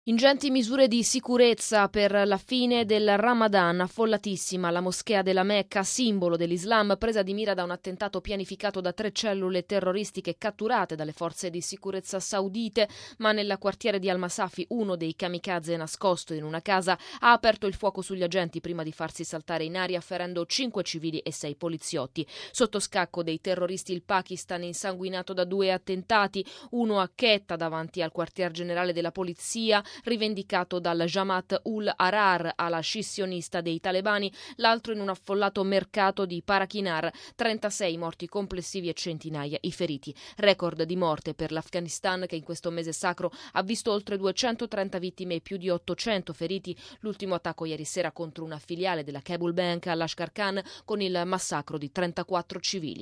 Ingenti misure di sicurezza per la fine del Ramadan, affollatissima la moschea della Mecca, simbolo dell'Islam, presa di mira da un attentato pianificato da 3 cellule terroristiche catturate dalle forze di sicurezza saudite, ma nel quartiere di Al-Masafi uno dei kamikaze nascosto in una casa ha aperto il fuoco sugli agenti prima di farsi saltare in aria, ferendo 5 civili e 6 poliziotti. Sotto scacco dei terroristi il Pakistan insanguinato da 2 attentati, uno a Quetta davanti al quartier generale della polizia, rivendicato dal Jamaat-ul-Ahrar, ala scissionista dei talebani, l'altro in un affollato mercato di Parachinar, 36 morti complessivi e centinaia i feriti. Record di morte per l'Afghanistan, che in questo mese sacro ha visto oltre 230 vittime e più di 800 feriti. L'ultimo attacco ieri sera contro una filiale della Kabul Bank a Lashkar Khan, con il massacro di 34 civili.